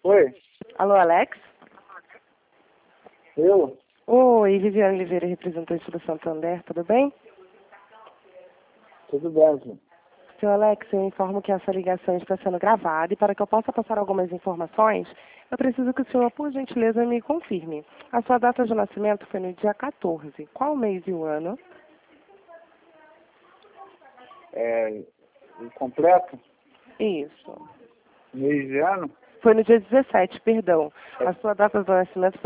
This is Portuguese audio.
Oi, Alô, Alex? eu? Oi, Viviane Oliveira, representante do Santander, tudo bem? Tudo bem, senhor. Seu Alex, eu informo que essa ligação está sendo gravada e para que eu possa passar algumas informações, eu preciso que o senhor, por gentileza, me confirme. A sua data de nascimento foi no dia 14. Qual mês e o ano? O completo, Isso. mês e ano, Foi no dia 17, perdão. A sua data de nascimento